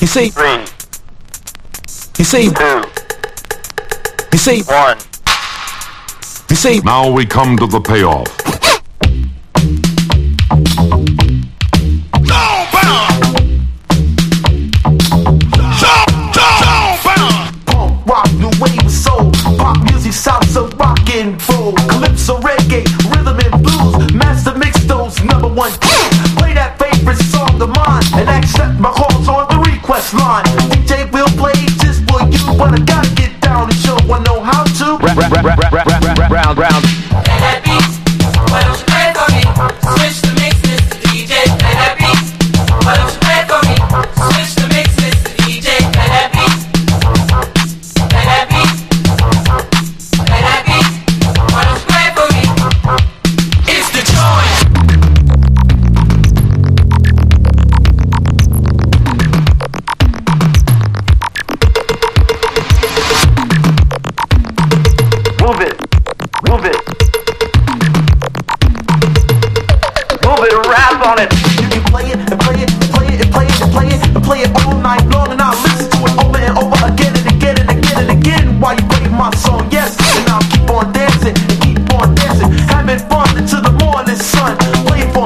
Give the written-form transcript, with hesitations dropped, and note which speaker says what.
Speaker 1: You see,
Speaker 2: 3,
Speaker 1: you see,
Speaker 2: 2,
Speaker 1: you see,
Speaker 2: 1.
Speaker 1: you see.
Speaker 3: Now we come to the payoff.
Speaker 4: Punk rock, new wave of soul, pop music, salsa, rock and roll, calypso, reggae, rhythm and blues, master mix those #1 hits. Play that favorite song of mine and accept my calls on the request line. DJ will play just for you, but I gotta get down and show I know how to.
Speaker 1: Round, round.
Speaker 5: Play that beat, why don't you play for me? Switch the mix, Mr. DJ. Play that beat, why don't you play for me? Switch the mix, Mr. DJ. Play that beat, play that beat, play that beat. Why don't you play for me? It's the joint.
Speaker 4: Move it, move it, move it, rap on it. You can play it and play it and play it and play it and play it and play it all night long, and I'll listen to it over and over again and again and again and again while you play my song. Yes, and I'll keep on dancing and keep on dancing, having fun until the morning sun. Play it for